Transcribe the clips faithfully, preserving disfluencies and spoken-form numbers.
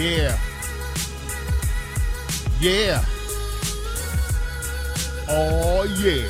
Yeah. Yeah. Oh, yeah.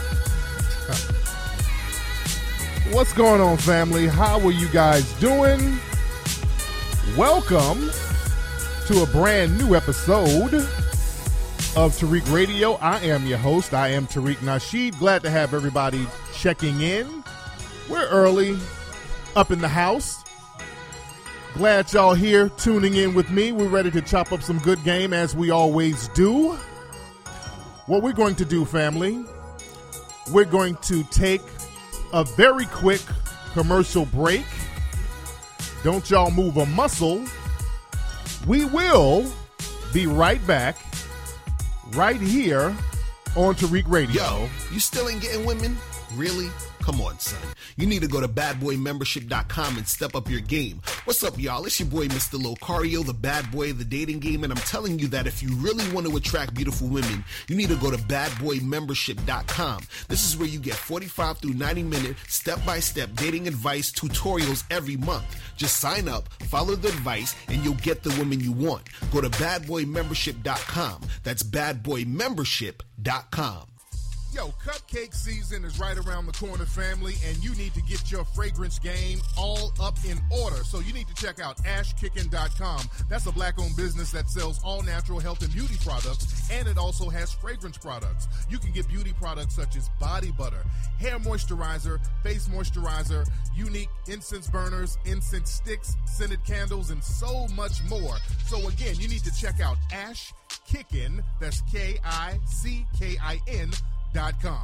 What's going on, family? How are you guys doing? Welcome to a brand new episode of Tariq Radio. I am your host. I am Tariq Nasheed. Glad to have everybody checking in. We're early, up in the house. Glad y'all here tuning in with me. We're ready to chop up some good game as we always do. What we're going to do, family, we're going to take a very quick commercial break. Don't y'all move a muscle. We will be right back, right here on Tariq Radio. Yo, you still ain't getting women? Really? Come on, son. You need to go to bad boy membership dot com and step up your game. What's up, y'all? It's your boy, Mister Locario, the bad boy of the dating game, and I'm telling you that if you really want to attract beautiful women, you need to go to bad boy membership dot com. This is where you get forty-five through ninety minute step-by-step dating advice tutorials every month. Just sign up, follow the advice, and you'll get the women you want. Go to bad boy membership dot com. That's bad boy membership dot com. Yo, cupcake season is right around the corner, family, and you need to get your fragrance game all up in order. So you need to check out ash kickin dot com. That's a black-owned business that sells all natural health and beauty products, and it also has fragrance products. You can get beauty products such as body butter, hair moisturizer, face moisturizer, unique incense burners, incense sticks, scented candles, and so much more. So again, you need to check out Ash Kickin, that's K I C K I N, Dot com.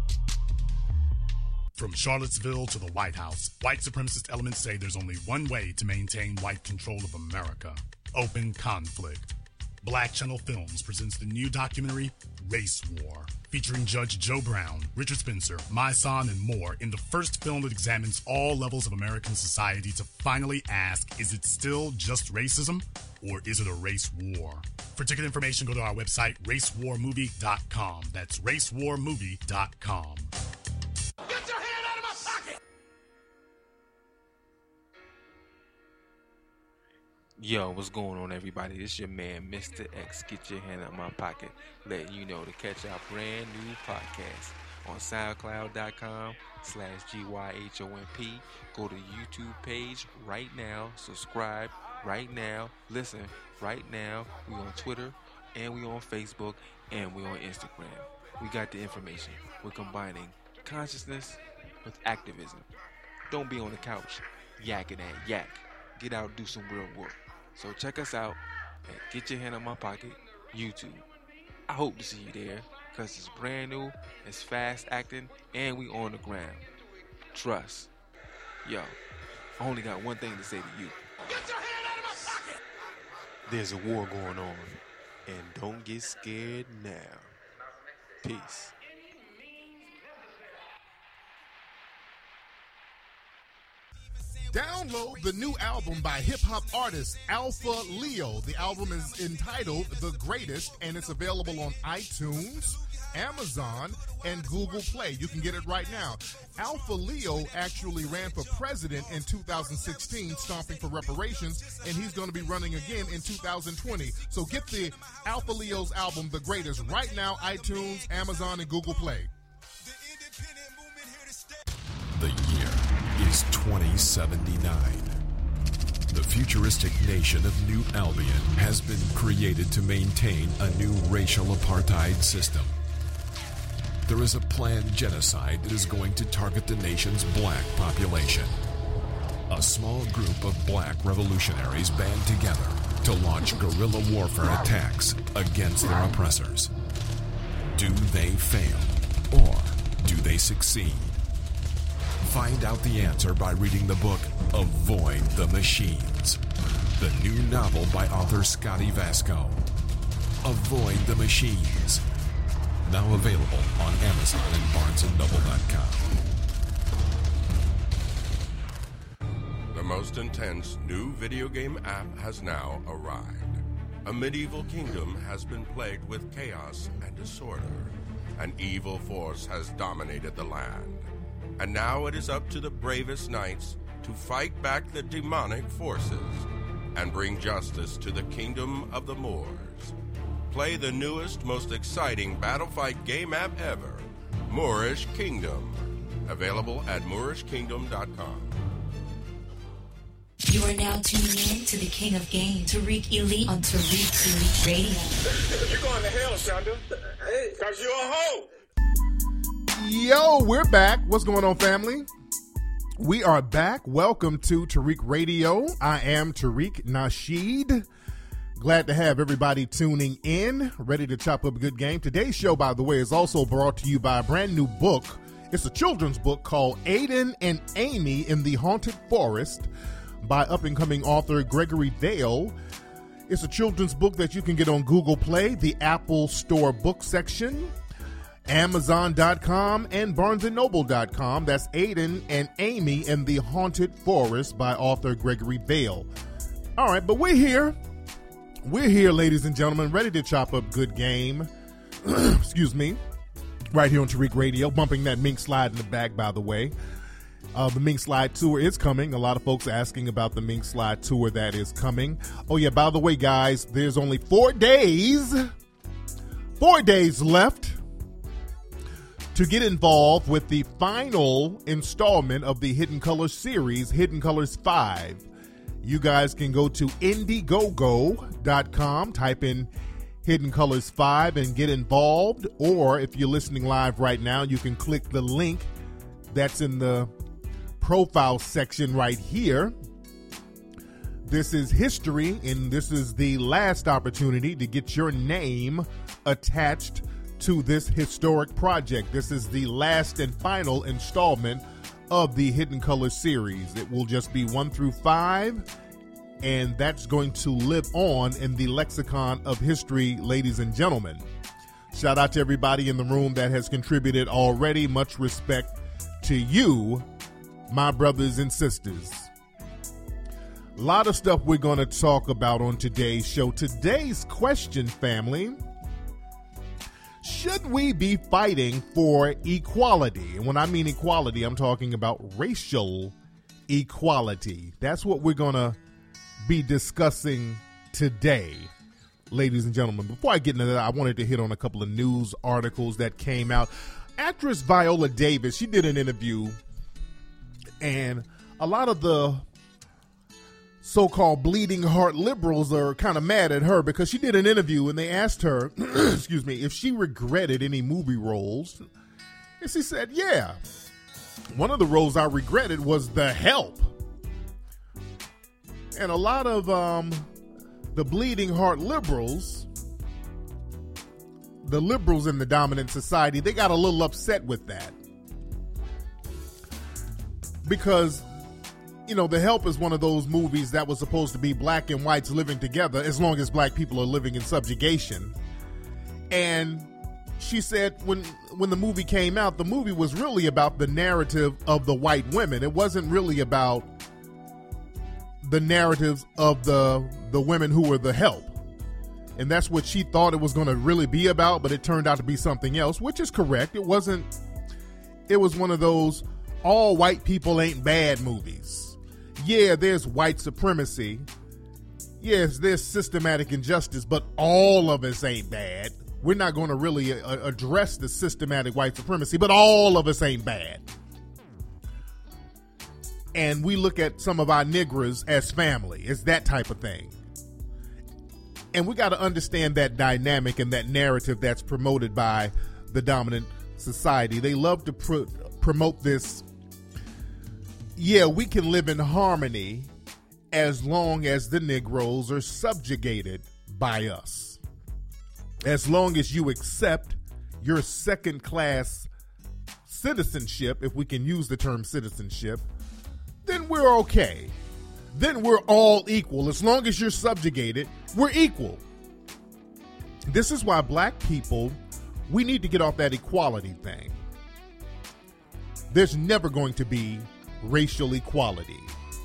From Charlottesville to the White House, white supremacist elements say there's only one way to maintain white control of America: open conflict. Black Channel Films presents the new documentary, Race War, featuring Judge Joe Brown, Richard Spencer, My Son, and more in the first film that examines all levels of American society to finally ask, is it still just racism, or is it a race war? For ticket information, go to our website, race war movie dot com. That's race war movie dot com. Get your hand out of my pocket! Yo, what's going on, everybody? This your man, Mister X. Get your hand out of my pocket. Letting you know to catch our brand new podcast on soundcloud dot com slash G Y H O M P. Go to the YouTube page right now. Subscribe right now. Listen right now. We on Twitter, and we on Facebook, and we on Instagram. We got the information. We're combining consciousness with activism. Don't be on the couch yakking that yak. Get out and do some real work. So check us out at Get Your Hand on My Pocket YouTube. I hope to see you there, because it's brand new, it's fast acting, and we on the ground. Trust. Yo, I only got one thing to say to you. Get your hand out of my pocket! There's a war going on, and don't get scared now. Peace. Download the new album by hip-hop artist Alpha Leo. The album is entitled The Greatest, and it's available on iTunes, Amazon, and Google Play. You can get it right now. Alpha Leo actually ran for president in two thousand sixteen, stomping for reparations, and he's going to be running again in two thousand twenty. So get the Alpha Leo's album, The Greatest, right now, iTunes, Amazon, and Google Play. The year is twenty seventy-nine. The futuristic nation of New Albion has been created to maintain a new racial apartheid system. There is a planned genocide that is going to target the nation's black population. A small group of black revolutionaries band together to launch guerrilla warfare attacks against their oppressors. Do they fail, or do they succeed? Find out the answer by reading the book Avoid the Machines, the new novel by author Scotty Vasco. Avoid the Machines. Now available on Amazon and barnes and noble dot com. The most intense new video game app has now arrived. A medieval kingdom has been plagued with chaos and disorder. An evil force has dominated the land. And now it is up to the bravest knights to fight back the demonic forces. and bring justice to the kingdom of the Moors. Play the newest, most exciting battle fight game app ever, Moorish Kingdom. Available at moorish kingdom dot com. You are now tuning in to the King of Game, Tariq Elite on Tariq Elite Radio. You're going to hell, Shonda, because you're a hoe. Yo, we're back. What's going on, family? We are back. Welcome to Tariq Radio. I am Tariq Nasheed. Glad to have everybody tuning in, ready to chop up a good game. Today's show, by the way, is also brought to you by a brand new book. It's a children's book called Aiden and Amy in the Haunted Forest by up-and-coming author Gregory Vale. It's a children's book that you can get on Google Play, the Apple Store book section, Amazon dot com, and Barnes and Noble dot com. That's Aiden and Amy in the Haunted Forest by author Gregory Vale. All right, but we're here. We're here, ladies and gentlemen, ready to chop up good game. Excuse me. Right here on Tariq Radio, bumping that Mink Slide in the back, by the way. Uh, the Mink Slide Tour is coming. A lot of folks are asking about the Mink Slide Tour that is coming. Oh, yeah, by the way, guys, there's only four days, four days left to get involved with the final installment of the Hidden Colors series, Hidden Colors five. You guys can go to Indiegogo dot com, type in Hidden Colors five and get involved. Or if you're listening live right now, you can click the link that's in the profile section right here. This is history, and this is the last opportunity to get your name attached to this historic project. This is the last and final installment of the Hidden Colors series. It will just be one through five, and that's going to live on in the lexicon of history, ladies and gentlemen. Shout out to everybody in the room that has contributed already. Much respect to you, my brothers and sisters. A lot of stuff we're going to talk about on today's show. Today's question, family: should we be fighting for equality? And when I mean equality, I'm talking about racial equality. That's what we're going to be discussing today, ladies and gentlemen. Before I get into that, I wanted to hit on a couple of news articles that came out. Actress Viola Davis, she did an interview, and a lot of the so-called bleeding heart liberals are kind of mad at her because she did an interview and they asked her, excuse me, if she regretted any movie roles. And she said, yeah, one of the roles I regretted was The Help. And a lot of um, the bleeding heart liberals, the liberals in the dominant society, they got a little upset with that. Because, you know, The Help is one of those movies that was supposed to be black and whites living together as long as black people are living in subjugation. And she said when when the movie came out, the movie was really about the narrative of the white women. It wasn't really about the narratives of the the women who were the help. And that's what she thought it was going to really be about, but it turned out to be something else, which is correct. It wasn't, it was one of those all white people ain't bad movies. Yeah, there's white supremacy. Yes, there's systematic injustice, but all of us ain't bad. We're not going to really a- address the systematic white supremacy, but all of us ain't bad. And we look at some of our niggers as family. It's that type of thing. And we got to understand that dynamic and that narrative that's promoted by the dominant society. They love to pr- promote this. Yeah, we can live in harmony as long as the Negroes are subjugated by us. As long as you accept your second-class citizenship, if we can use the term citizenship, then we're okay. Then we're all equal. As long as you're subjugated, we're equal. This is why black people, we need to get off that equality thing. There's never going to be racial equality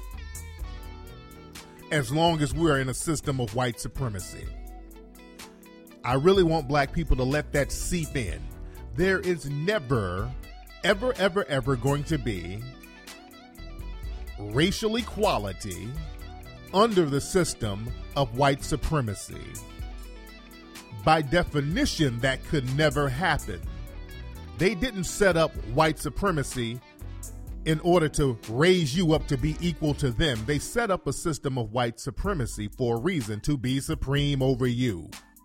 as long as we're in a system of white supremacy. I really want black people to let that seep in. There is never, ever, ever, ever going to be racial equality under the system of white supremacy. By definition, that could never happen. They didn't set up white supremacy in order to raise you up to be equal to them. They set up a system of white supremacy for a reason, to be supreme over you.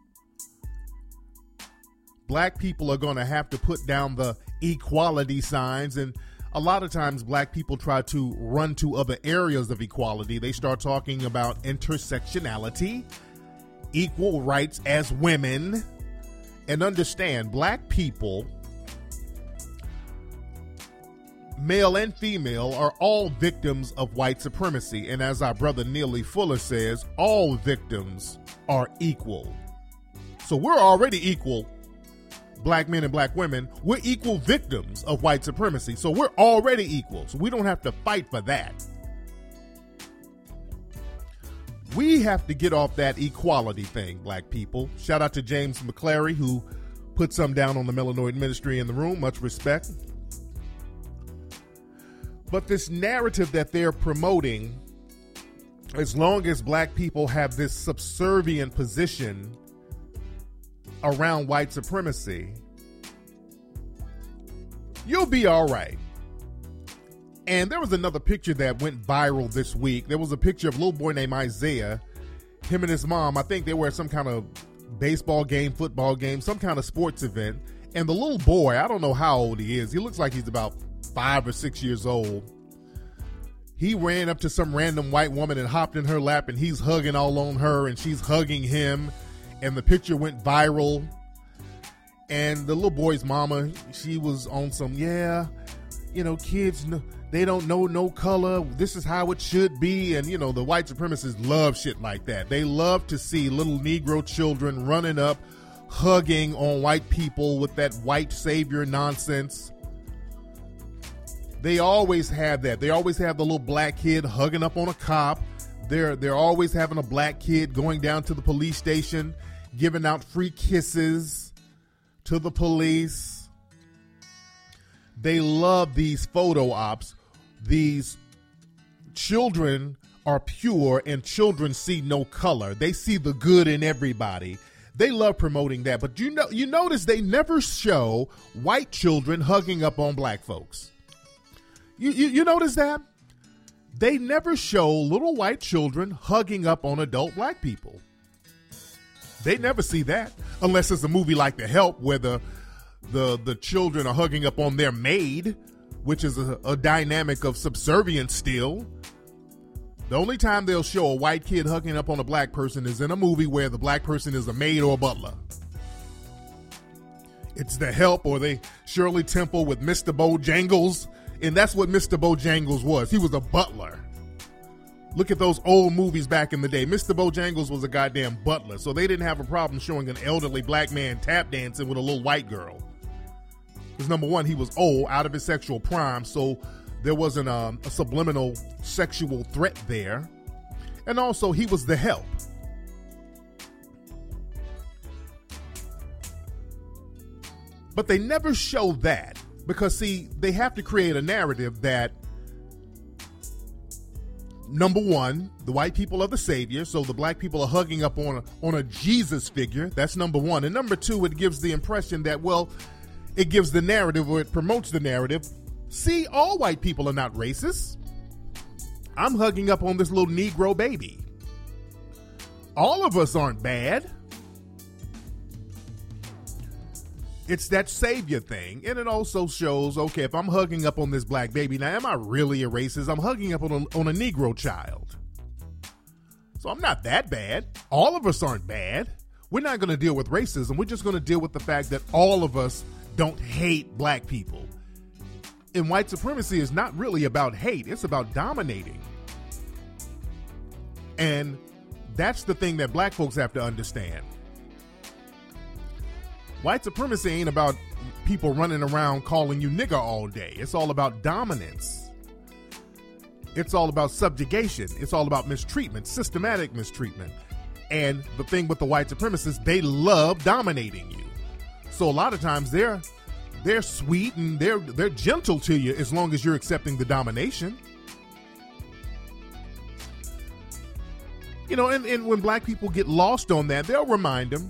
Black people are going to have to put down the equality signs, and a lot of times black people try to run to other areas of equality. They start talking about intersectionality, equal rights as women, and understand black people, male and female, are all victims of white supremacy. And as our brother Neely Fuller says, all victims are equal. So we're already equal, black men and black women. We're equal victims of white supremacy. So we're already equal. So we don't have to fight for that. We have to get off that equality thing, black people. Shout out to James McClary, who put some down on the Melanoid Ministry in the room. Much respect. But this narrative that they're promoting, as long as black people have this subservient position around white supremacy, you'll be all right. And there was another picture that went viral this week. There was a picture of a little boy named Isaiah, him and his mom. I think they were at some kind of baseball game, football game, some kind of sports event. And the little boy, I don't know how old he is. He looks like he's about five or six years old. He ran up to some random white woman and hopped in her lap, and he's hugging all on her, and she's hugging him. And the picture went viral. And the little boy's mama, she was on some, yeah, you know, kids, they don't know no color. This is how it should be. And, you know, the white supremacists love shit like that. They love to see little Negro children running up, hugging on white people with that white savior nonsense. They always have that. They always have the little black kid hugging up on a cop. They're, they're always having a black kid going down to the police station, giving out free kisses to the police. They love these photo ops. These children are pure, and children see no color. They see the good in everybody. They love promoting that. But you know, you notice they never show white children hugging up on black folks. You, you, you notice that? They never show little white children hugging up on adult black people. They never see that, unless it's a movie like The Help, where the the the children are hugging up on their maid, which is a, a dynamic of subservience still. The only time they'll show a white kid hugging up on a black person is in a movie where the black person is a maid or a butler. It's The Help, or they Shirley Temple with Mister Bojangles, and that's what Mister Bojangles was. He was a butler. Look at those old movies back in the day. Mister Bojangles was a goddamn butler, so they didn't have a problem showing an elderly black man tap dancing with a little white girl. Because number one, he was old, out of his sexual prime, so there wasn't a, a subliminal sexual threat there. And also, he was the help. But they never show that, because, see, they have to create a narrative that, number one, the white people are the savior, so the black people are hugging up on a, on a Jesus figure. That's number one. And number two, it gives the impression that, well, it gives the narrative, or it promotes the narrative. See, all white people are not racist. I'm hugging up on this little Negro baby. All of us aren't bad. It's that savior thing. And it also shows, okay, if I'm hugging up on this black baby, now am I really a racist? I'm hugging up on a, on a Negro child. So I'm not that bad. All of us aren't bad. We're not going to deal with racism. We're just going to deal with the fact that all of us don't hate black people. And white supremacy is not really about hate. It's about dominating. And that's the thing that black folks have to understand. White supremacy ain't about people running around calling you nigger all day. It's all about dominance. It's all about subjugation. It's all about mistreatment, systematic mistreatment. And the thing with the white supremacists, they love dominating you. So a lot of times they're they're sweet and they're they're gentle to you as long as you're accepting the domination. You know, and, and when black people get lost on that, they'll remind them.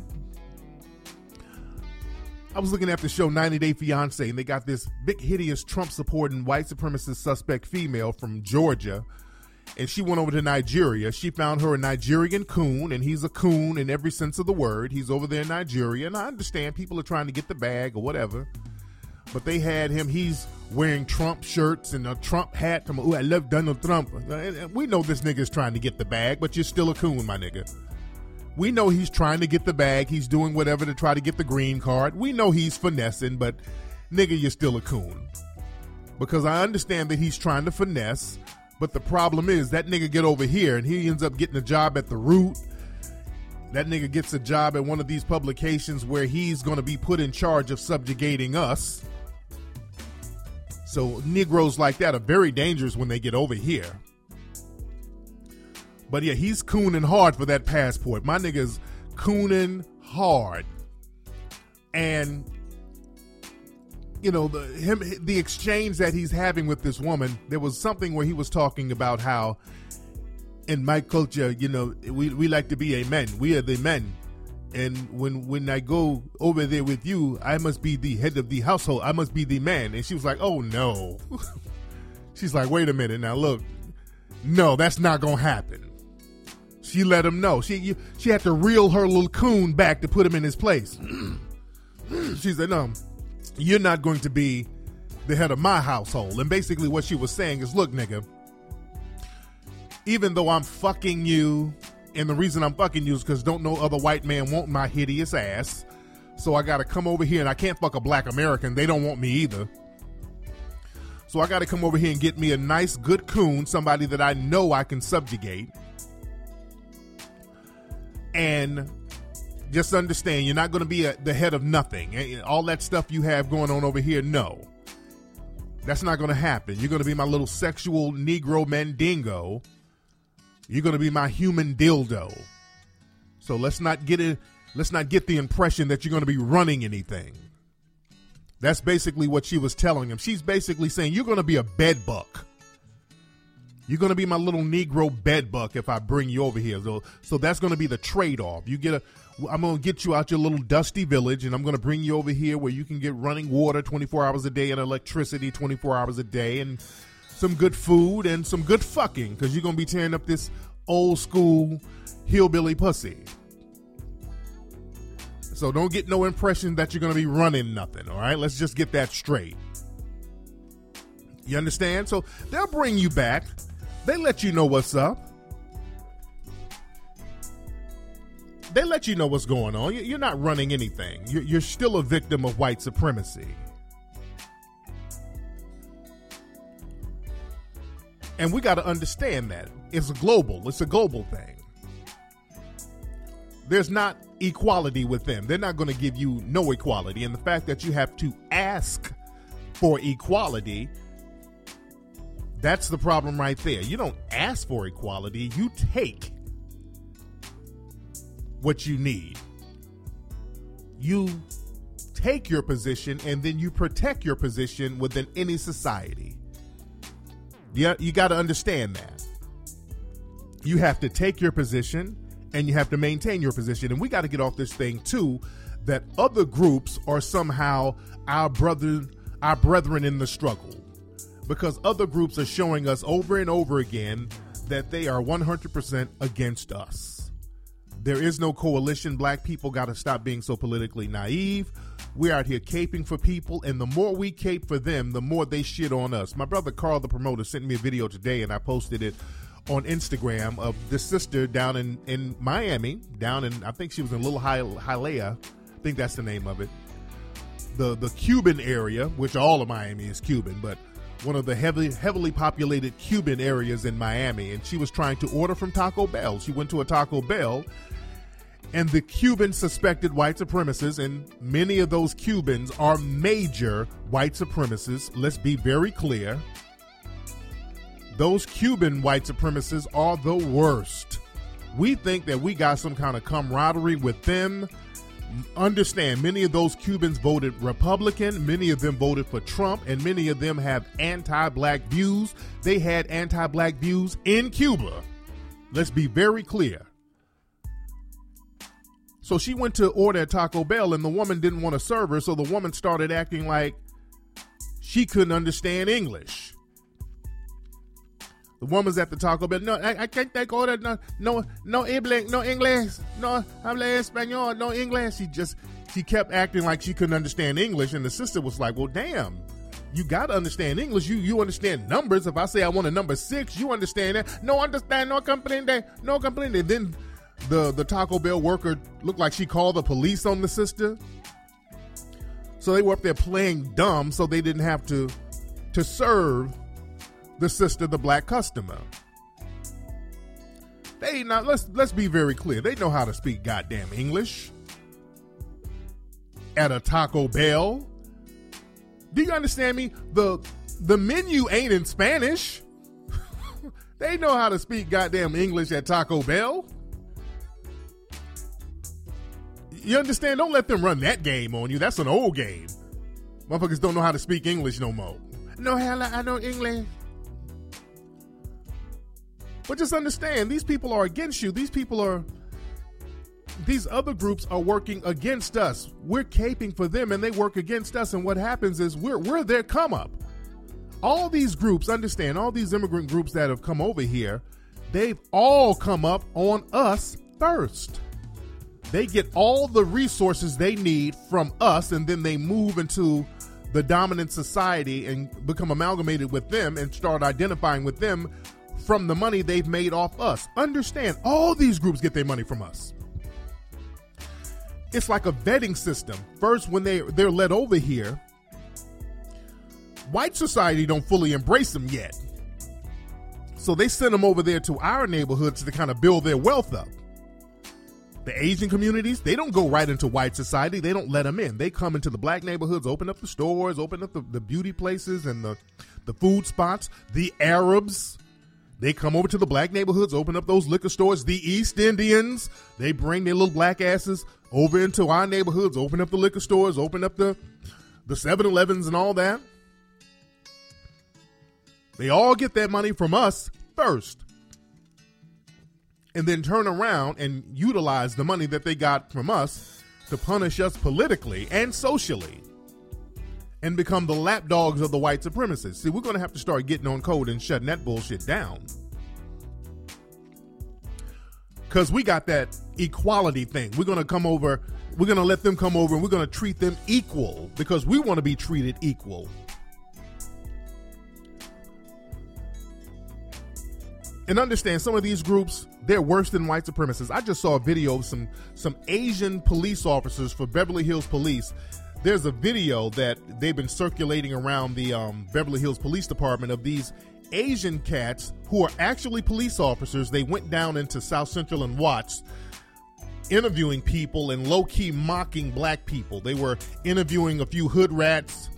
I was looking at the show ninety Day Fiancé, and they got this big, hideous, Trump-supporting, white supremacist suspect female from Georgia, and she went over to Nigeria. She found her a Nigerian coon, and he's a coon in every sense of the word. He's over there in Nigeria, and I understand people are trying to get the bag or whatever, but they had him. He's wearing Trump shirts and a Trump hat. From, ooh, I love Donald Trump. And we know this nigga's trying to get the bag, but you're still a coon, my nigga. We know he's trying to get the bag. He's doing whatever to try to get the green card. We know he's finessing, but nigga, you're still a coon. Because I understand that he's trying to finesse, but the problem is that nigga get over here and he ends up getting a job at the Root. That nigga gets a job at one of these publications where he's going to be put in charge of subjugating us. So Negroes like that are very dangerous when they get over here. But yeah, he's cooning hard for that passport. My nigga's cooning hard. And, you know, the him the exchange that he's having with this woman, there was something where he was talking about how in my culture, you know, we, we like to be a men. We are the men. And when when I go over there with you, I must be the head of the household. I must be the man. And she was like, oh, no. She's like, wait a minute. Now, look, no, that's not going to happen. She let him know. She you, she had to reel her little coon back to put him in his place. She said, no, you're not going to be the head of my household. And basically what she was saying is, look, nigga, even though I'm fucking you, and the reason I'm fucking you is because don't no other white man want my hideous ass, so I got to come over here, and I can't fuck a black American. They don't want me either. So I got to come over here and get me a nice, good coon, somebody that I know I can subjugate. And just understand, you're not going to be a, the head of nothing. All that stuff you have going on over here, no. That's not going to happen. You're going to be my little sexual Negro mandingo. You're going to be my human dildo. So let's not get it. Let's not get the impression that you're going to be running anything. That's basically what she was telling him. She's basically saying, you're going to be a bedbuck. You're going to be my little Negro bedbuck if I bring you over here. So, so that's going to be the trade-off. You get a, I'm going to get you out your little dusty village, and I'm going to bring you over here where you can get running water twenty-four hours a day and electricity twenty-four hours a day and some good food and some good fucking, because you're going to be tearing up this old school hillbilly pussy. So don't get no impression that you're going to be running nothing, all right? Let's just get that straight. You understand? So they'll bring you back. They let you know what's up. They let you know what's going on. You're not running anything. You're still a victim of white supremacy. And we got to understand that. It's global. It's a global thing. There's not equality with them. They're not going to give you no equality. And the fact that you have to ask for equality, that's the problem right there. You don't ask for equality. You take what you need. You take your position and then you protect your position within any society. Yeah, you got to understand that. You have to take your position and you have to maintain your position. And we got to get off this thing too, that other groups are somehow our brother, our brethren in the struggle. Because other groups are showing us over and over again that they are one hundred percent against us. There is no coalition. Black people got to stop being so politically naive. We're out here caping for people, and the more we cape for them, the more they shit on us. My brother Carl, the promoter, sent me a video today, and I posted it on Instagram of this sister down in, in Miami, down in, I think she was in Little Hialeah. I think that's the name of it. The, the Cuban area, which all of Miami is Cuban, but one of the heavily heavily populated Cuban areas in Miami, and she was trying to order from Taco Bell. She went to a Taco Bell, and the Cubans suspected white supremacists, and many of those Cubans are major white supremacists. Let's be very clear. Those Cuban white supremacists are the worst. We think that we got some kind of camaraderie with them. Understand, many of those Cubans voted Republican, many of them voted for Trump, and many of them have anti-black views. They had anti-black views in Cuba. Let's be very clear. So she went to order at Taco Bell, and the woman didn't want to serve her, so the woman started acting like she couldn't understand English. The woman's at the Taco Bell. No, I, I can't take order. No, no, no English, no English, no habla español, no English. She just, she kept acting like she couldn't understand English, and the sister was like, well, damn, you got to understand English. You you understand numbers. If I say I want a number six, you understand that. No understand, no comprende, no comprende. Then the, the Taco Bell worker looked like she called the police on the sister. So they were up there playing dumb so they didn't have to to serve the sister, the black customer. They now let's let's be very clear. They know how to speak goddamn English at a Taco Bell. Do you understand me? The the menu ain't in Spanish. They know how to speak goddamn English at Taco Bell. You understand? Don't let them run that game on you. That's an old game. Motherfuckers don't know how to speak English no more. No, hell, I know English. But just understand, these people are against you. These people are, these other groups are working against us. We're caping for them and they work against us. And what happens is we're, we're their come up. All these groups, understand, all these immigrant groups that have come over here, they've all come up on us first. They get all the resources they need from us, and then they move into the dominant society and become amalgamated with them and start identifying with them from the money they've made off us. Understand, all these groups get their money from us. It's like a vetting system. First, when they, they're led over here, white society don't fully embrace them yet. So they send them over there to our neighborhoods to kind of build their wealth up. The Asian communities, they don't go right into white society. They don't let them in. They come into the black neighborhoods, open up the stores, open up the, the beauty places and the, the food spots. The Arabs, they come over to the black neighborhoods, open up those liquor stores. The East Indians, they bring their little black asses over into our neighborhoods, open up the liquor stores, open up the, the seven elevens and all that. They all get that money from us first. And then turn around and utilize the money that they got from us to punish us politically and socially and become the lapdogs of the white supremacists. See, we're going to have to start getting on code and shutting that bullshit down. Because we got that equality thing. We're going to come over, we're going to let them come over and we're going to treat them equal because we want to be treated equal. And understand, some of these groups, they're worse than white supremacists. I just saw a video of some some Asian police officers for Beverly Hills Police. There's a video that they've been circulating around the um, Beverly Hills Police Department of these Asian cats who are actually police officers. They went down into South Central and Watts, interviewing people and low-key mocking black people. They were interviewing a few hood rats.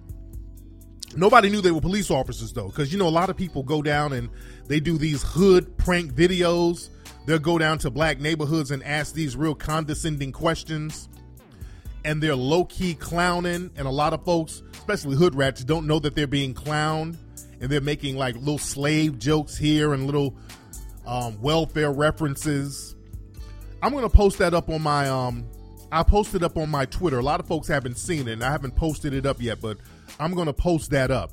Nobody knew they were police officers, though, because, you know, a lot of people go down and they do these hood prank videos. They'll go down to black neighborhoods and ask these real condescending questions. And they're low-key clowning. And a lot of folks, especially hood rats, don't know that they're being clowned. And they're making, like, little slave jokes here and little um, welfare references. I'm going to post that up on my, um, I posted up on my Twitter. A lot of folks haven't seen it, and I haven't posted it up yet, but I'm going to post that up.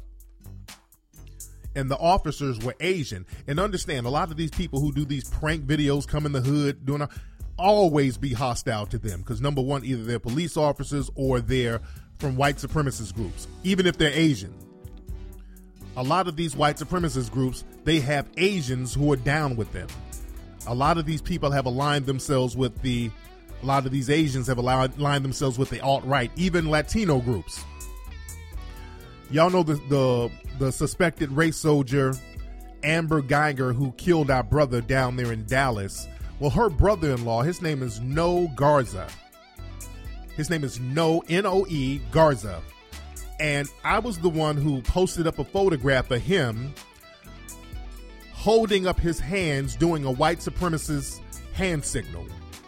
And the officers were Asian. And understand, a lot of these people who do these prank videos, come in the hood, doing a, always be hostile to them. Because number one, either they're police officers or they're from white supremacist groups, even if they're Asian. A lot of these white supremacist groups, they have Asians who are down with them. A lot of these people have aligned themselves with the, a lot of these Asians have aligned, aligned themselves with the alt-right, even Latino groups. Y'all know the, the the suspected race soldier, Amber Geiger, who killed our brother down there in Dallas. Well, her brother-in-law, his name is Noe Garza. His name is Noe, N O E, Garza. And I was the one who posted up a photograph of him holding up his hands doing a white supremacist hand signal.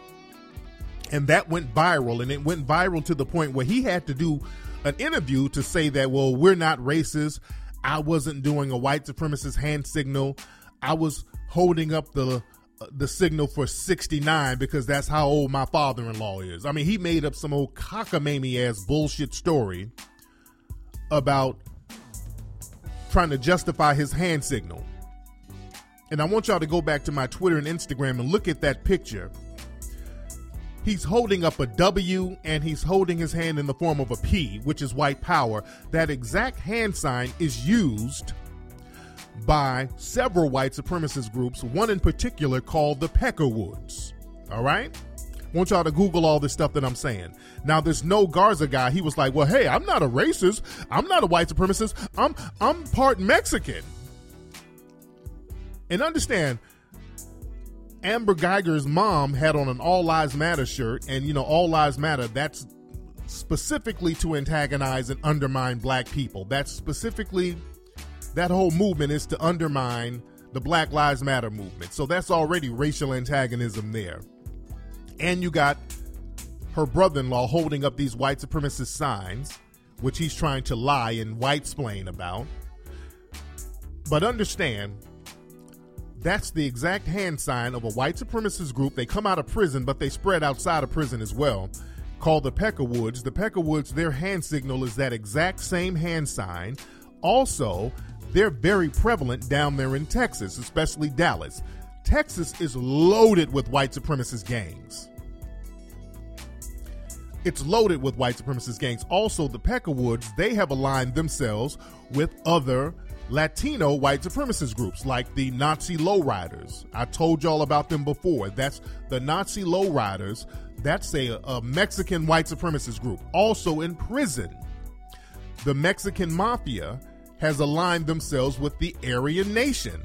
And that went viral, and it went viral to the point where he had to do an interview to say that, well, we're not racist. I wasn't doing a white supremacist hand signal. I was holding up the the signal for sixty-nine because that's how old my father-in-law is. I mean, he made up some old cockamamie ass bullshit story about trying to justify his hand signal. And I want y'all to go back to my Twitter and Instagram and look at that picture. He's holding up a W and he's holding his hand in the form of a P, which is white power. That exact hand sign is used by several white supremacist groups, one in particular called the Peckerwoods. All right? I want y'all to Google all this stuff that I'm saying. Now, this No Garza guy, he was like, well, hey, I'm not a racist. I'm not a white supremacist. I'm I'm part Mexican. And understand, Amber Geiger's mom had on an All Lives Matter shirt, and, you know, All Lives Matter, that's specifically to antagonize and undermine black people. That's specifically, that whole movement is to undermine the Black Lives Matter movement. So that's already racial antagonism there. And you got her brother-in-law holding up these white supremacist signs, which he's trying to lie and white-splain about. But understand, that's the exact hand sign of a white supremacist group. They come out of prison, but they spread outside of prison as well, called the Peckerwoods. The Peckerwoods, their hand signal is that exact same hand sign. Also, they're very prevalent down there in Texas, especially Dallas. Texas is loaded with white supremacist gangs. It's loaded with white supremacist gangs. Also, the Peckerwoods, they have aligned themselves with other Latino white supremacist groups like the Nazi Lowriders. I told y'all about them before. That's the Nazi Lowriders. That's a, a Mexican white supremacist group. Also in prison, the Mexican Mafia has aligned themselves with the Aryan Nation.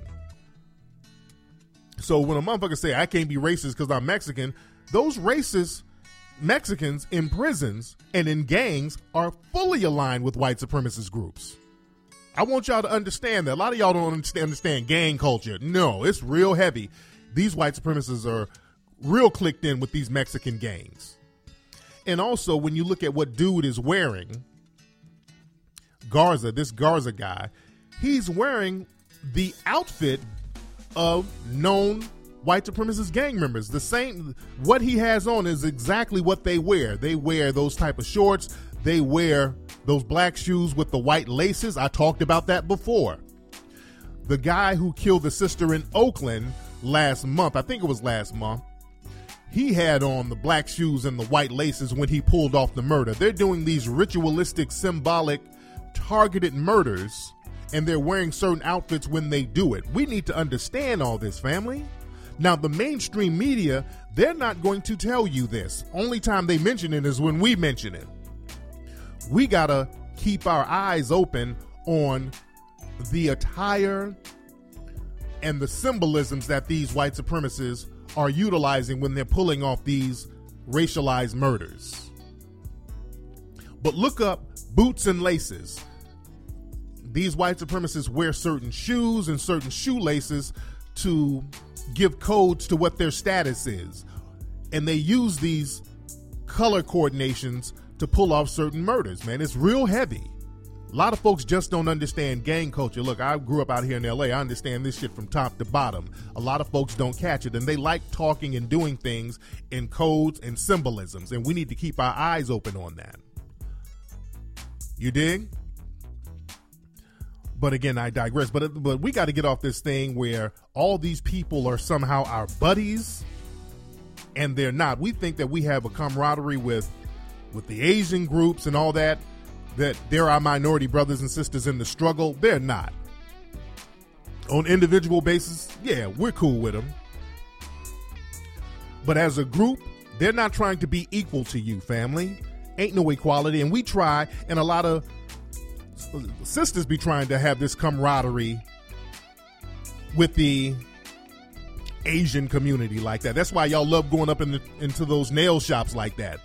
So when a motherfucker say, I can't be racist because I'm Mexican, those racist Mexicans in prisons and in gangs are fully aligned with white supremacist groups. I want y'all to understand that. A lot of y'all don't understand, understand gang culture. No, it's real heavy. These white supremacists are real clicked in with these Mexican gangs. And also, when you look at what dude is wearing, Garza, this Garza guy, he's wearing the outfit of known white supremacist gang members. The same, what he has on is exactly what they wear. They wear those type of shorts. They wear those black shoes with the white laces. I talked about that before. The guy who killed the sister in Oakland last month, I think it was last month, he had on the black shoes and the white laces when he pulled off the murder. They're doing these ritualistic, symbolic, targeted murders, and they're wearing certain outfits when they do it. We need to understand all this, family. Now, the mainstream media, they're not going to tell you this. Only time they mention it is when we mention it. We gotta keep our eyes open on the attire and the symbolisms that these white supremacists are utilizing when they're pulling off these racialized murders. But look up boots and laces. These white supremacists wear certain shoes and certain shoelaces to give codes to what their status is. And they use these color coordinations to pull off certain murders, man. It's real heavy. A lot of folks just don't understand gang culture. Look, I grew up out here in L A. I understand this shit from top to bottom. A lot of folks don't catch it, and they like talking and doing things in codes and symbolisms, and we need to keep our eyes open on that. You dig? But again, I digress. But, but we got to get off this thing where all these people are somehow our buddies, and they're not. We think that we have a camaraderie with with the Asian groups and all that, that they're our minority brothers and sisters in the struggle. They're not. On individual basis, yeah, we're cool with them. But as a group, they're not trying to be equal to you, family. Ain't no equality. And we try, and a lot of sisters be trying to have this camaraderie with the Asian community like that. That's why y'all love going up in the, into those nail shops like that.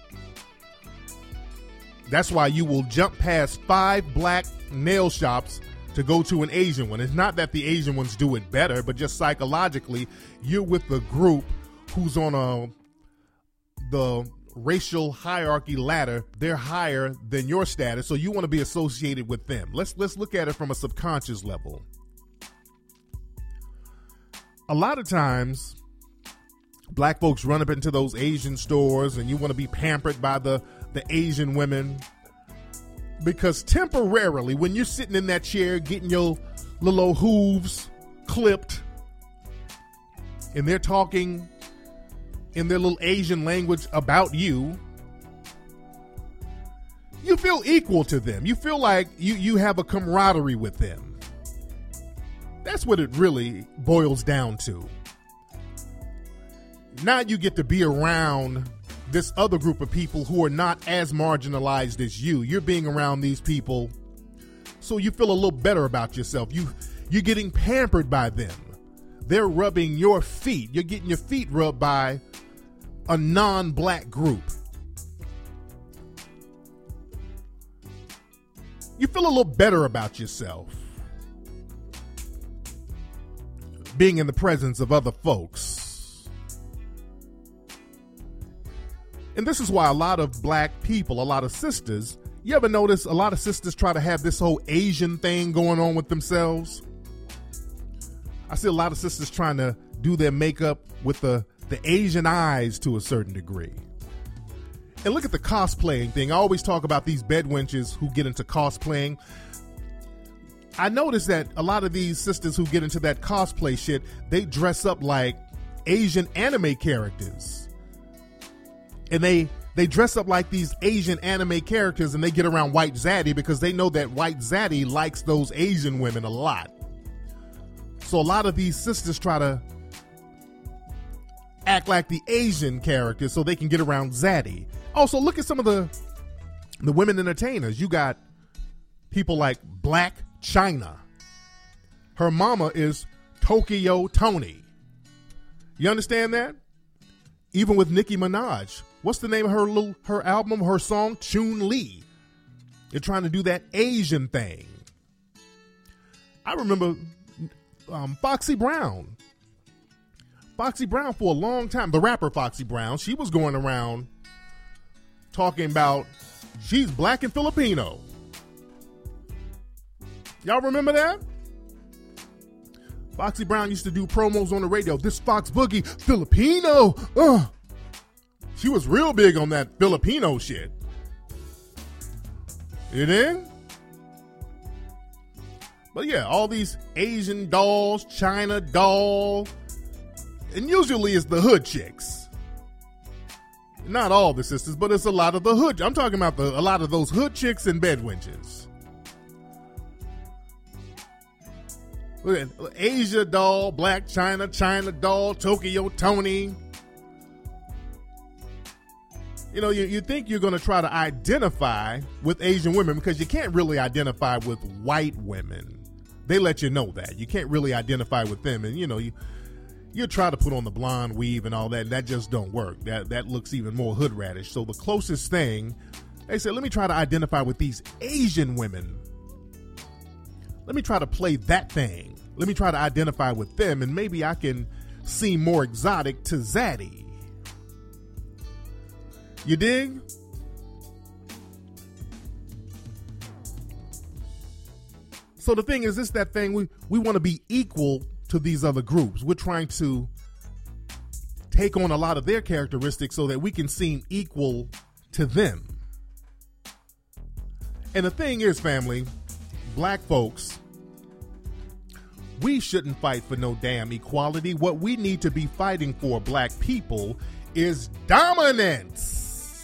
That's why you will jump past five black nail shops to go to an Asian one. It's not that the Asian ones do it better, but just psychologically, you're with the group who's on a the racial hierarchy ladder. They're higher than your status, so you want to be associated with them. Let's let's look at it from a subconscious level. A lot of times, Black folks run up into those Asian stores and you want to be pampered by the, the Asian women. Because temporarily, when you're sitting in that chair getting your little old hooves clipped and they're talking in their little Asian language about you, you feel equal to them. You feel like you, you have a camaraderie with them. That's what it really boils down to. Now you get to be around this other group of people who are not as marginalized as you. You're being around these people, so you feel a little better about yourself. You, you're getting pampered by them. They're rubbing your feet. You're getting your feet rubbed by a non-black group. You feel a little better about yourself being in the presence of other folks. And this is why a lot of black people, a lot of sisters, you ever notice a lot of sisters try to have this whole Asian thing going on with themselves? I see a lot of sisters trying to do their makeup with the, the Asian eyes to a certain degree. And look at the cosplaying thing. I always talk about these bedwenches who get into cosplaying. I noticed that a lot of these sisters who get into that cosplay shit, they dress up like Asian anime characters. And they they dress up like these Asian anime characters and they get around White Zaddy because they know that White Zaddy likes those Asian women a lot. So a lot of these sisters try to act like the Asian characters so they can get around Zaddy. Also, look at some of the the women entertainers. You got people like Black China. Her mama is Tokyo Toni. You understand that? Even with Nicki Minaj. What's the name of her little, her album, her song? Chun-Li. They're trying to do that Asian thing. I remember um, Foxy Brown. Foxy Brown for a long time, the rapper Foxy Brown, she was going around talking about she's black and Filipino. Y'all remember that? Foxy Brown used to do promos on the radio. This Fox Boogie, Filipino. Uh. She was real big on that Filipino shit. You dig? But yeah, all these Asian dolls, China doll, and usually it's the hood chicks. Not all the sisters, but it's a lot of the hood. I'm talking about the, a lot of those hood chicks and bedwenches. Asia doll, Black China, China doll, Tokyo Toni. You know, you, you think you're going to try to identify with Asian women because you can't really identify with white women. They let you know that. You can't really identify with them. And, you know, you you try to put on the blonde weave and all that, and that just don't work. That, that looks even more hood radish. So the closest thing, they said, let me try to identify with these Asian women. Let me try to play that thing. Let me try to identify with them, and maybe I can seem more exotic to Zaddy. You dig? So the thing is, it's that thing, we, we want to be equal to these other groups. We're trying to take on a lot of their characteristics so that we can seem equal to them. And the thing is, family, black folks, we shouldn't fight for no damn equality. What we need to be fighting for, black people, is dominance.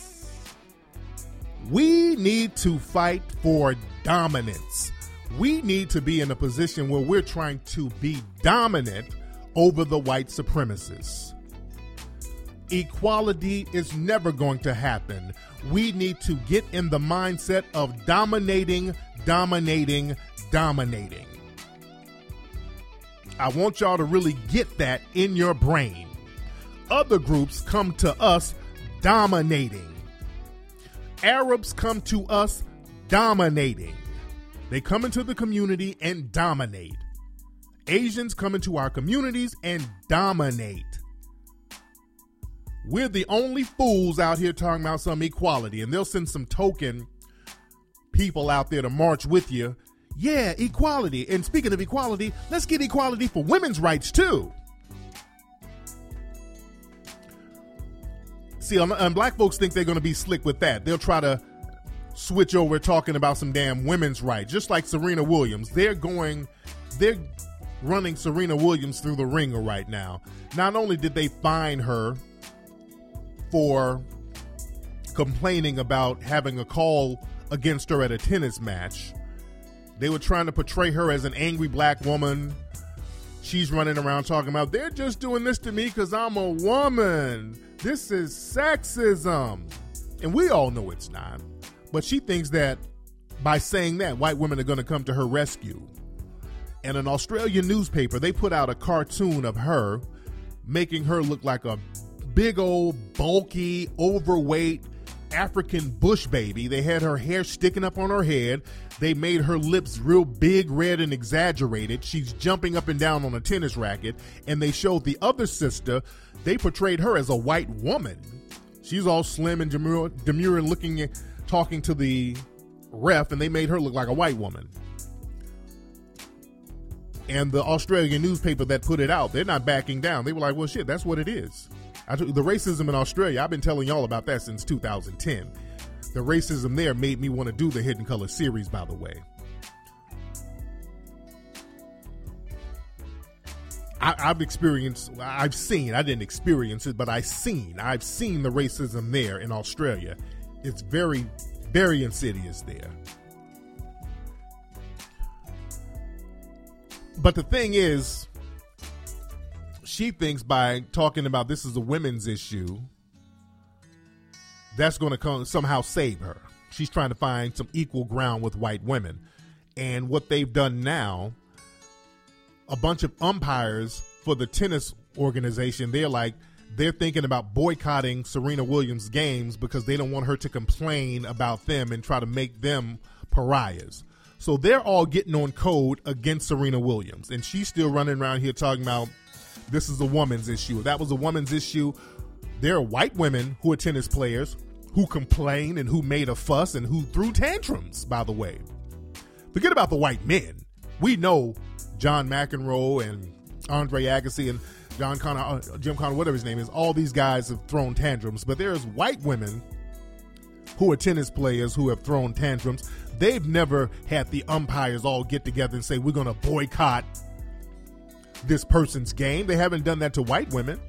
We need to fight for dominance. We need to be in a position where we're trying to be dominant over the white supremacists. Equality is never going to happen. We need to get in the mindset of dominating, dominating, dominating. I want y'all to really get that in your brain. Other groups come to us dominating. Arabs come to us dominating. They come into the community and dominate. Asians come into our communities and dominate. We're the only fools out here talking about some equality, and they'll send some token people out there to march with you. Yeah, equality. And speaking of equality, let's get equality for women's rights too. See, and black folks think they're going to be slick with that. They'll try to switch over talking about some damn women's rights, just like Serena Williams. They're going, they're running Serena Williams through the ringer right now. Not only did they fine her for complaining about having a call against her at a tennis match, they were trying to portray her as an angry black woman. She's running around talking about, they're just doing this to me because I'm a woman. This is sexism. And we all know it's not. But she thinks that by saying that, white women are going to come to her rescue. And an Australian newspaper, they put out a cartoon of her, making her look like a big old, bulky, overweight African bush baby. They had her hair sticking up on her head. They made her lips real big, red, and exaggerated. She's jumping up and down on a tennis racket. And they showed the other sister, they portrayed her as a white woman. She's all slim and demure, demure and looking, talking to the ref, and they made her look like a white woman. And the Australian newspaper that put it out, they're not backing down. They were like, well, shit, that's what it is. I, the racism in Australia, I've been telling y'all about that since two thousand ten. The racism there made me want to do the Hidden Color series, by the way. I, I've experienced, I've seen, I didn't experience it, but I've seen, I've seen the racism there in Australia. It's very, very insidious there. But the thing is, she thinks by talking about this is a women's issue, that's going to come somehow save her. She's trying to find some equal ground with white women. And what they've done now, a bunch of umpires for the tennis organization, they're like, they're thinking about boycotting Serena Williams games because they don't want her to complain about them and try to make them pariahs. So they're all getting on code against Serena Williams. And she's still running around here talking about this is a woman's issue. If that was a woman's issue, there are white women who are tennis players who complained and who made a fuss and who threw tantrums, by the way. Forget about the white men. We know John McEnroe and Andre Agassi and John Connor, uh, Jim Connor, whatever his name is, all these guys have thrown tantrums. But there's white women who are tennis players who have thrown tantrums. They've never had the umpires all get together and say, we're going to boycott this person's game. They haven't done that to white women.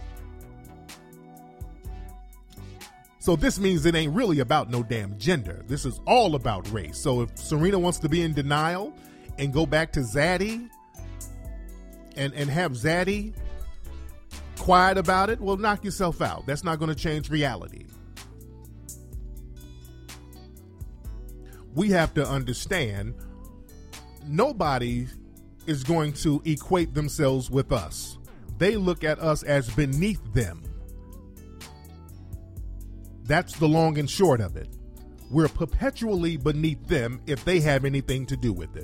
So this means it ain't really about no damn gender. This is all about race. So if Serena wants to be in denial and go back to Zaddy and, and have Zaddy quiet about it, well, knock yourself out. That's not going to change reality. We have to understand nobody is going to equate themselves with us. They look at us as beneath them. That's the long and short of it. We're perpetually beneath them if they have anything to do with it.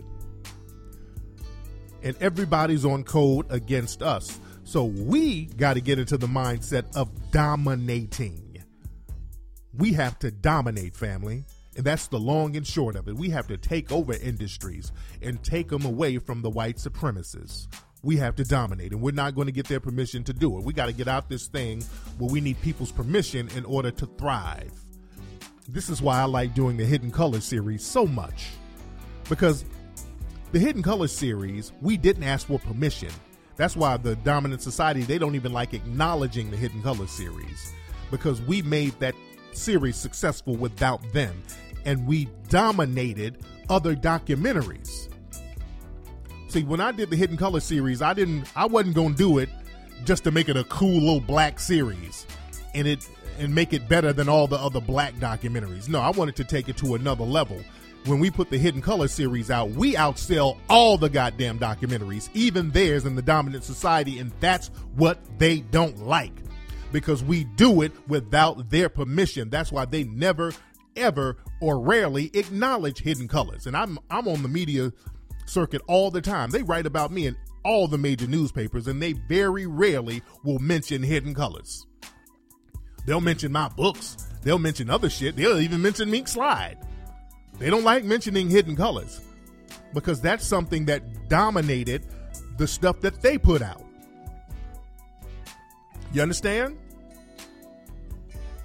And everybody's on code against us. So we got to get into the mindset of dominating. We have to dominate, family. And that's the long and short of it. We have to take over industries and take them away from the white supremacists. We have to dominate, and we're not going to get their permission to do it. We got to get out this thing where we need people's permission in order to thrive. This is why I like doing the Hidden Color series so much. Because the Hidden Color series, we didn't ask for permission. That's why the dominant society, they don't even like acknowledging the Hidden Color series. Because we made that series successful without them. And we dominated other documentaries. See, when I did the Hidden Color series, I didn't, I wasn't going to do it just to make it a cool little black series and it and make it better than all the other black documentaries. No, I wanted to take it to another level. When we put the Hidden Color series out, we outsell all the goddamn documentaries, even theirs in the dominant society, and that's what they don't like because we do it without their permission. That's why they never, ever, or rarely acknowledge Hidden Colors. And I'm I'm on the media circuit all the time. They write about me in all the major newspapers, and they very rarely will mention Hidden Colors. They'll mention my books. They'll mention other shit. They'll even mention Mink Slide. They don't like mentioning Hidden Colors because that's something that dominated the stuff that they put out. You understand?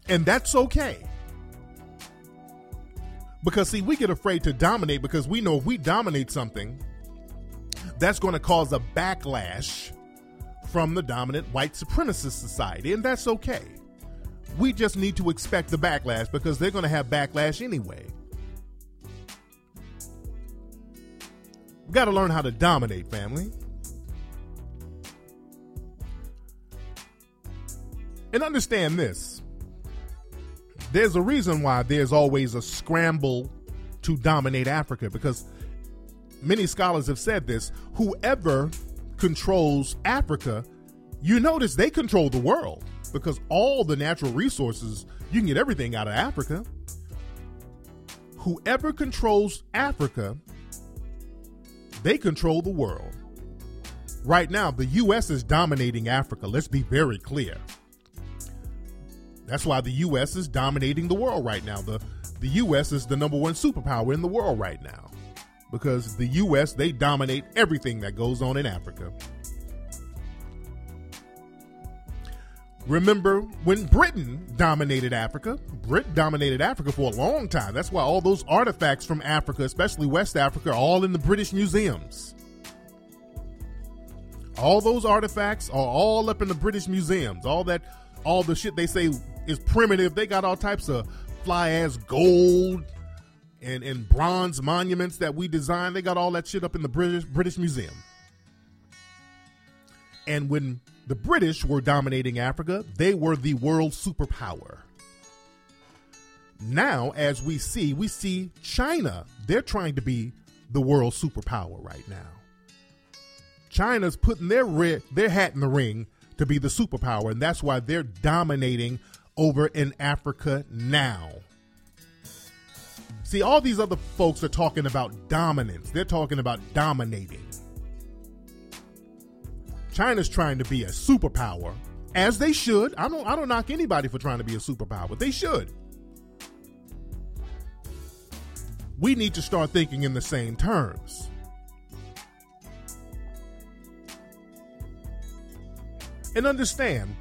And that's okay. Because, see, we get afraid to dominate because we know if we dominate something, that's going to cause a backlash from the dominant white supremacist society. And that's okay. We just need to expect the backlash because they're going to have backlash anyway. We got to learn how to dominate, family. And understand this. There's a reason why there's always a scramble to dominate Africa, because many scholars have said this. Whoever controls Africa, you notice they control the world, because all the natural resources, you can get everything out of Africa. Whoever controls Africa, they control the world. Right now, the U S is dominating Africa. Let's be very clear. That's why the U S is dominating the world right now. The, the U S is the number one superpower in the world right now, because the U S, they dominate everything that goes on in Africa. Remember when Britain dominated Africa? Britain dominated Africa for a long time. That's why all those artifacts from Africa, especially West Africa, are all in the British museums. All those artifacts are all up in the British museums. All that, all the shit they say is primitive. They got all types of fly-ass gold and, and bronze monuments that we designed. They got all that shit up in the British British Museum. And when the British were dominating Africa, they were the world superpower. Now, as we see, we see China. They're trying to be the world superpower right now. China's putting their re- their hat in the ring to be the superpower, and that's why they're dominating over in Africa now. See, all these other folks are talking about dominance. They're talking about dominating. China's trying to be a superpower, as they should. I don't I don't knock anybody for trying to be a superpower, but they should. We need to start thinking in the same terms. And understand,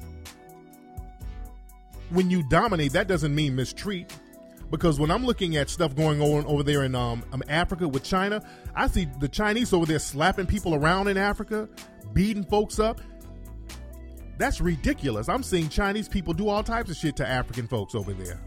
when you dominate, that doesn't mean mistreat. Because when I'm looking at stuff going on over there in um, Africa with China, I see the Chinese over there slapping people around in Africa, beating folks up. That's ridiculous. I'm seeing Chinese people do all types of shit to African folks over there.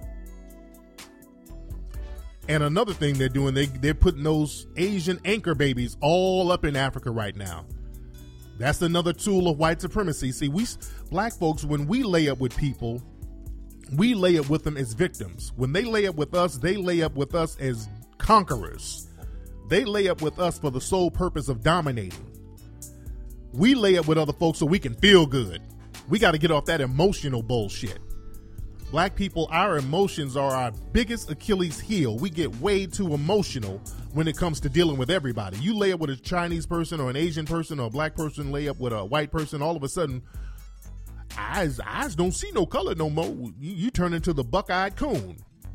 And another thing they're doing, they, they're putting those Asian anchor babies all up in Africa right now. That's another tool of white supremacy. See, we black folks, when we lay up with people, we lay up with them as victims. When they lay up with us, they lay up with us as conquerors. They lay up with us for the sole purpose of dominating. We lay up with other folks so we can feel good. We got to get off that emotional bullshit. Black people, our emotions are our biggest Achilles heel. We get way too emotional when it comes to dealing with everybody. You lay up with a Chinese person or an Asian person or a black person, lay up with a white person, all of a sudden, eyes eyes don't see no color no more. You, you turn into the buck-eyed coon.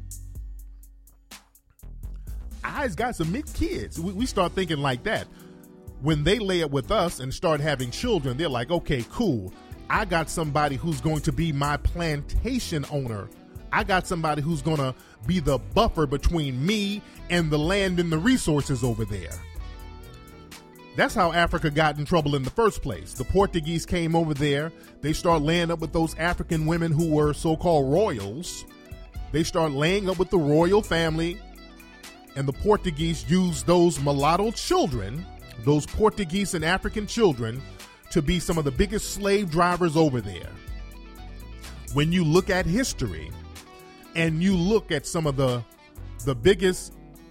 Eyes got some mixed kids. We, we start thinking like that. When they lay up with us and start having children, they're like, okay, cool. I got somebody who's going to be my plantation owner. I got somebody who's going to be the buffer between me and the land and the resources over there. That's how Africa got in trouble in the first place. The Portuguese came over there. They start laying up with those African women who were so-called royals. They start laying up with the royal family, and the Portuguese used those mulatto children, those Portuguese and African children, to be some of the biggest slave drivers over there. When you look at history and you look at some of the the biggest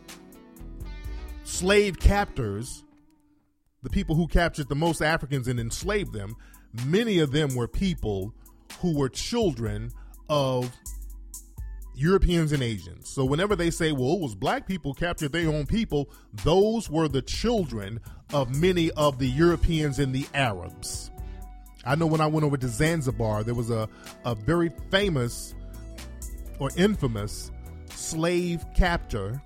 slave captors, the people who captured the most Africans and enslaved them, many of them were people who were children of Europeans and Asians. So whenever they say, well, it was black people captured their own people, those were the children of many of the Europeans and the Arabs. I know when I went over to Zanzibar, there was a, a very famous or infamous slave captor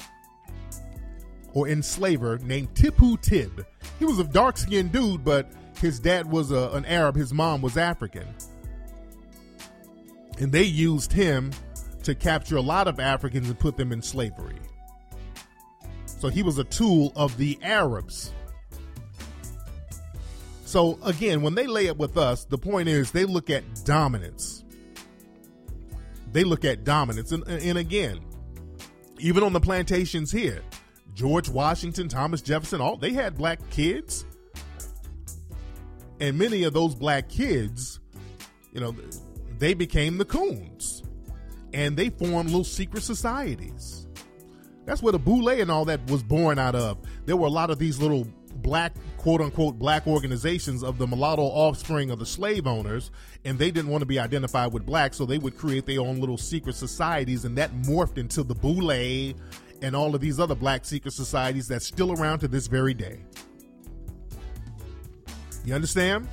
or enslaver named Tipu Tib. He was a dark-skinned dude, but his dad was a, an Arab. His mom was African. And they used him to capture a lot of Africans and put them in slavery. So he was a tool of the Arabs. So again, when they lay it with us, the point is they look at dominance. They look at dominance. And, and again, even on the plantations here, George Washington, Thomas Jefferson, all they had black kids. And many of those black kids, you know, they became the coons. And they formed little secret societies. That's where the Boule and all that was born out of. There were a lot of these little black, quote unquote, black organizations of the mulatto offspring of the slave owners, and they didn't want to be identified with black, so they would create their own little secret societies, and that morphed into the Boule and all of these other black secret societies that's still around to this very day. You understand?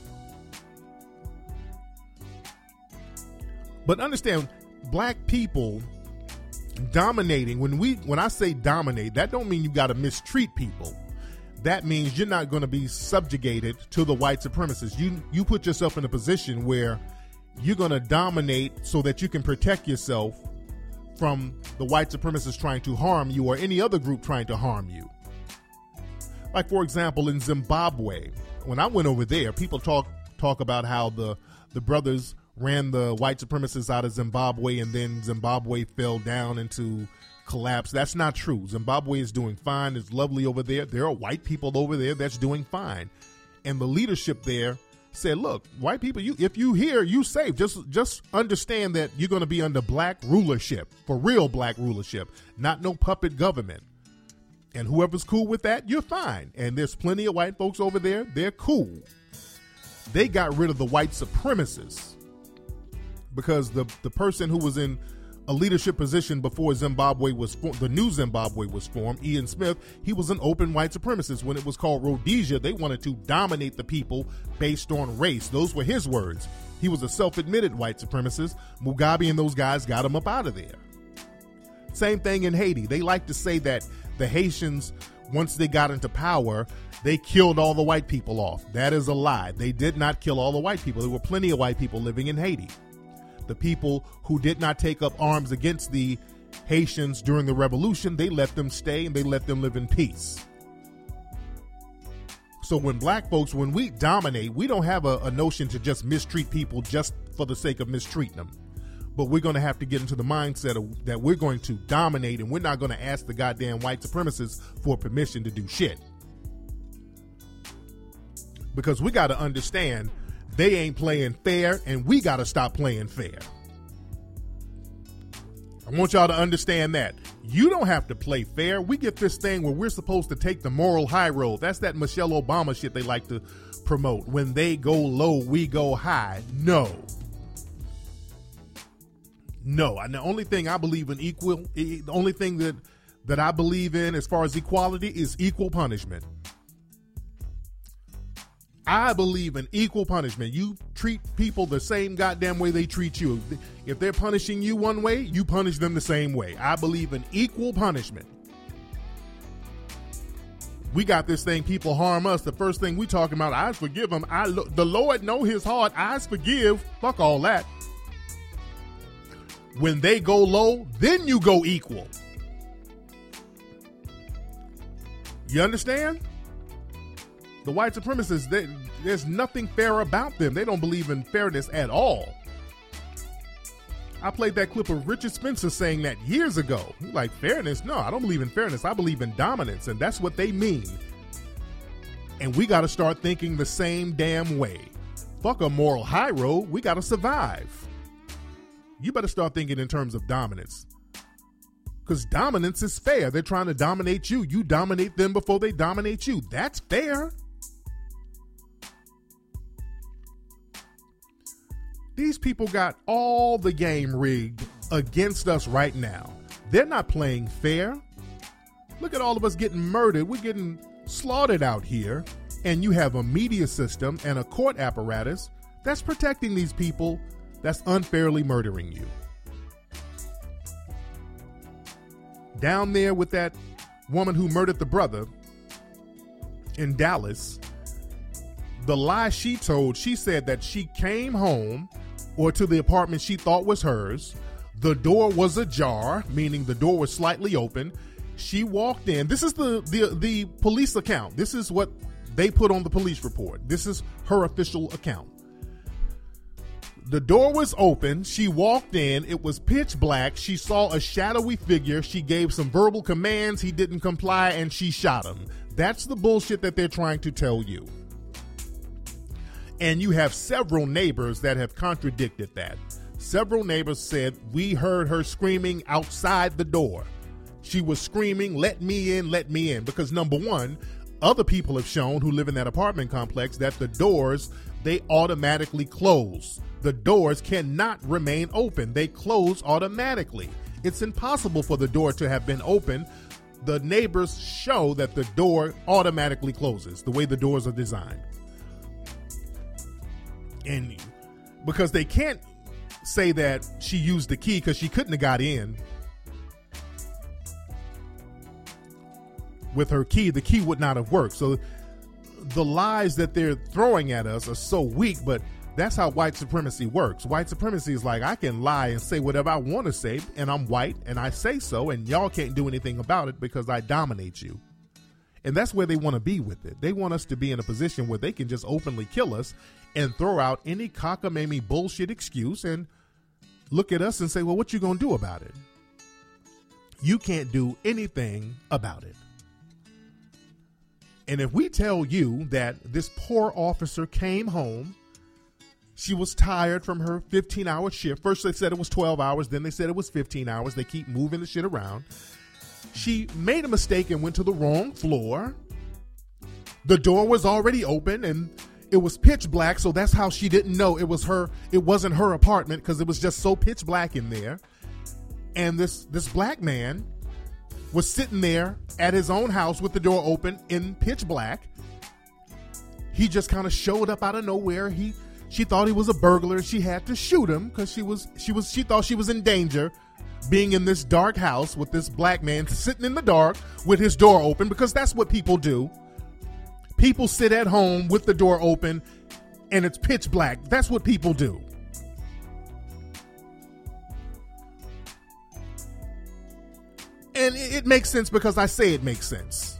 But understand, black people dominating, when we when I say dominate, that don't mean you got to mistreat people. That means you're not going to be subjugated to the white supremacists. You you put yourself in a position where you're going to dominate so that you can protect yourself from the white supremacists trying to harm you or any other group trying to harm you. Like, for example, in Zimbabwe, when I went over there, people talk talk about how the the brothers ran the white supremacists out of Zimbabwe and then Zimbabwe fell down into collapse. That's not true. Zimbabwe is doing fine. It's lovely over there. There are white people over there that's doing fine. And the leadership there said, look, white people, you if you here, you safe. Just just understand that you're going to be under black rulership, for real black rulership, not no puppet government. And whoever's cool with that, you're fine. And there's plenty of white folks over there. They're cool. They got rid of the white supremacists because the, the person who was in a leadership position before Zimbabwe was formed, the new Zimbabwe was formed, Ian Smith, he was an open white supremacist. When it was called Rhodesia, they wanted to dominate the people based on race. Those were his words. He was a self-admitted white supremacist. Mugabe and those guys got him up out of there. Same thing in Haiti. They like to say that the Haitians, once they got into power, they killed all the white people off. That is a lie. They did not kill all the white people. There were plenty of white people living in Haiti. The people who did not take up arms against the Haitians during the revolution, they let them stay and they let them live in peace. So when black folks, when we dominate, we don't have a, a notion to just mistreat people just for the sake of mistreating them. But we're going to have to get into the mindset of, that we're going to dominate, and we're not going to ask the goddamn white supremacists for permission to do shit. Because we got to understand they ain't playing fair, and we got to stop playing fair. I want y'all to understand that. You don't have to play fair. We get this thing where we're supposed to take the moral high road. That's that Michelle Obama shit they like to promote. When they go low, we go high. No. No. And the only thing I believe in equal, the only thing that, that I believe in as far as equality is equal punishment. I believe in equal punishment. You treat people the same goddamn way they treat you. If they're punishing you one way, you punish them the same way. I believe in equal punishment. We got this thing, people harm us. The first thing we talking about, I forgive them. I lo- the Lord know his heart. I forgive. Fuck all that. When they go low, then you go equal. You understand? The white supremacists, they, there's nothing fair about them. They don't believe in fairness at all. I played that clip of Richard Spencer saying that years ago. He's like, fairness? No, I don't believe in fairness. I believe in dominance, and that's what they mean. And we got to start thinking the same damn way. Fuck a moral high road. We got to survive. You better start thinking in terms of dominance. Because dominance is fair. They're trying to dominate you. You dominate them before they dominate you. That's fair. These people got all the game rigged against us right now. They're not playing fair. Look at all of us getting murdered. We're getting slaughtered out here. And you have a media system and a court apparatus that's protecting these people that's unfairly murdering you. Down there with that woman who murdered the brother in Dallas, the lie she told, she said that she came home or to the apartment she thought was hers. The door was ajar, meaning the door was slightly open. She walked in. This is the, the, the police account. This is what they put on the police report. This is her official account. The door was open. She walked in. It was pitch black. She saw a shadowy figure. She gave some verbal commands. He didn't comply, and she shot him. That's the bullshit that they're trying to tell you. And you have several neighbors that have contradicted that. Several neighbors said, we heard her screaming outside the door. She was screaming, let me in, let me in. Because number one, other people have shown who live in that apartment complex that the doors, they automatically close. The doors cannot remain open. They close automatically. It's impossible for the door to have been open. The neighbors show that the door automatically closes the way the doors are designed. And because they can't say that she used the key because she couldn't have got in with her key. The key would not have worked. So the lies that they're throwing at us are so weak, but that's how white supremacy works. White supremacy is like, I can lie and say whatever I want to say, and I'm white, and I say so, and y'all can't do anything about it because I dominate you. And that's where they want to be with it. They want us to be in a position where they can just openly kill us and throw out any cockamamie bullshit excuse and look at us and say, well, what you going to do about it? You can't do anything about it. And if we tell you that this poor officer came home, she was tired from her fifteen hour shift. First they said it was twelve hours. Then they said it was fifteen hours. They keep moving the shit around. She made a mistake and went to the wrong floor. The door was already open and it was pitch black. So that's how she didn't know it was her. It wasn't her apartment because it was just so pitch black in there. And this, this black man was sitting there at his own house with the door open in pitch black. He just kind of showed up out of nowhere. He, She thought he was a burglar. She had to shoot him because she was she was she thought she was in danger being in this dark house with this black man sitting in the dark with his door open, because that's what people do. People sit at home with the door open and it's pitch black. That's what people do. And it, it makes sense because I say it makes sense.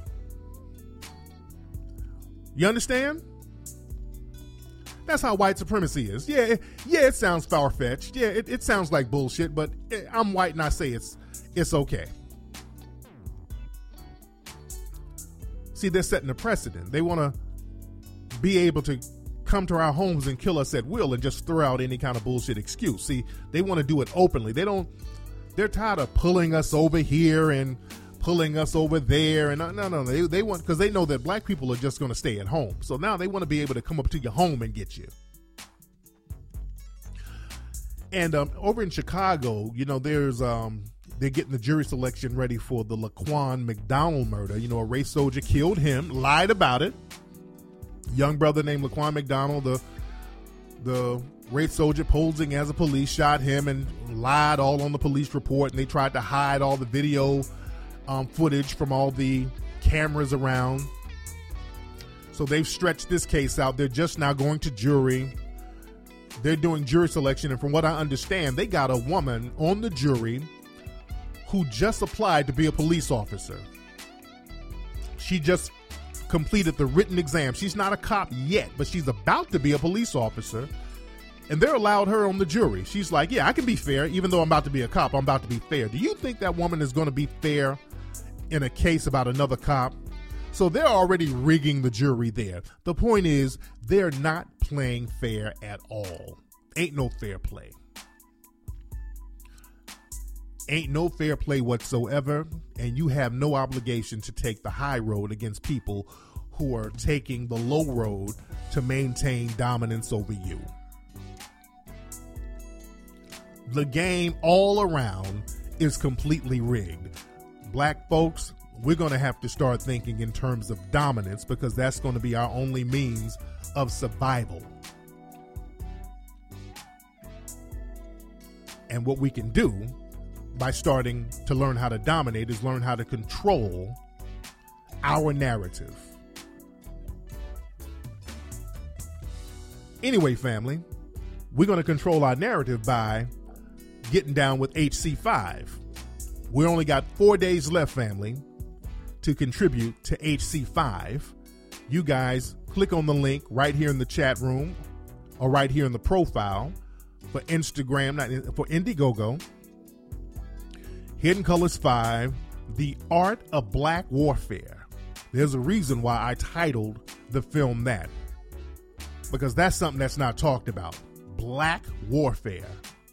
You understand? That's how white supremacy is. Yeah, it, yeah, it sounds far-fetched. Yeah, it, it sounds like bullshit, but it, I'm white and I say it's it's okay. See, they're setting a precedent. They want to be able to come to our homes and kill us at will and just throw out any kind of bullshit excuse. See, they want to do it openly. They don't, they're tired of pulling us over here and pulling us over there, and no, no, no, they, they want, because they know that black people are just going to stay at home. So now they want to be able to come up to your home and get you. And um, over in Chicago, you know, there's um, they're getting the jury selection ready for the Laquan McDonald murder. You know, a race soldier killed him, lied about it. Young brother named Laquan McDonald, the the race soldier posing as a police, shot him and lied all on the police report, and they tried to hide all the video Um, footage from all the cameras around. So they've stretched this case out. They're just now going to jury. They're doing jury selection, and from what I understand, they got a woman on the jury who just applied to be a police officer. She just completed the written exam. She's not a cop yet, but she's about to be a police officer, and they're allowed her on the jury. She's like, yeah, I can be fair. Even though I'm about to be a cop, I'm about to be fair. Do you think that woman is going to be fair in a case about another cop? So they're already rigging the jury there. The point is, they're not playing fair at all. Ain't no fair play. Ain't no fair play whatsoever, and you have no obligation to take the high road against people who are taking the low road to maintain dominance over you. The game all around is completely rigged. Black folks, we're going to have to start thinking in terms of dominance, because that's going to be our only means of survival. And what we can do by starting to learn how to dominate is learn how to control our narrative. Anyway, family, we're going to control our narrative by getting down with H C five. We only got four days left, family, to contribute to H C five. You guys click on the link right here in the chat room or right here in the profile for Instagram, not for Indiegogo. Hidden Colors five, The Art of Black Warfare. There's a reason why I titled the film that, because that's something that's not talked about. Black warfare.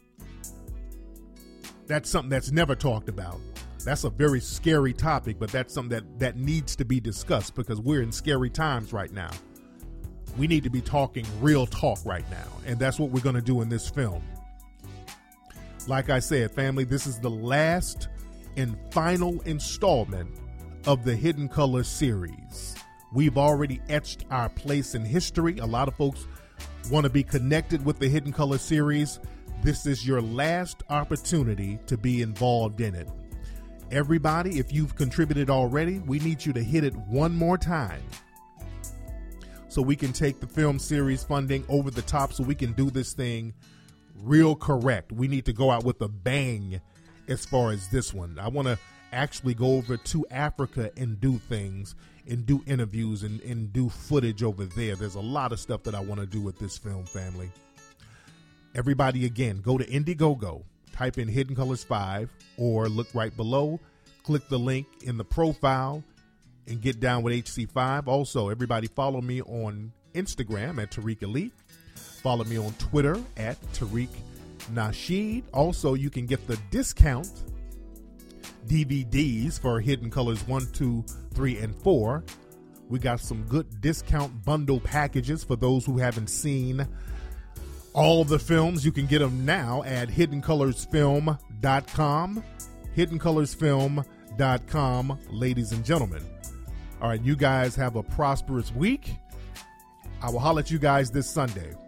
That's something that's never talked about. That's a very scary topic, but that's something that, that needs to be discussed because we're in scary times right now. We need to be talking real talk right now, and that's what we're going to do in this film. Like I said, family, this is the last and final installment of the Hidden Colors series. We've already etched our place in history. A lot of folks want to be connected with the Hidden Colors series. This is your last opportunity to be involved in it. Everybody, if you've contributed already, we need you to hit it one more time so we can take the film series funding over the top so we can do this thing real correct. We need to go out with a bang as far as this one. I want to actually go over to Africa and do things and do interviews and, and do footage over there. There's a lot of stuff that I want to do with this film, family. Everybody, again, go to Indiegogo, type in Hidden Colors five, or look right below, click the link in the profile, and get down with H C five. Also, everybody follow me on Instagram at Tariq Elite. Follow me on Twitter at Tariq Nasheed. Also, you can get the discount D V Ds for Hidden Colors one, two, three, and four. We got some good discount bundle packages for those who haven't seen all the films. You can get them now at hidden colors film dot com. hidden colors film dot com, ladies and gentlemen. All right, you guys have a prosperous week. I will holler at you guys this Sunday.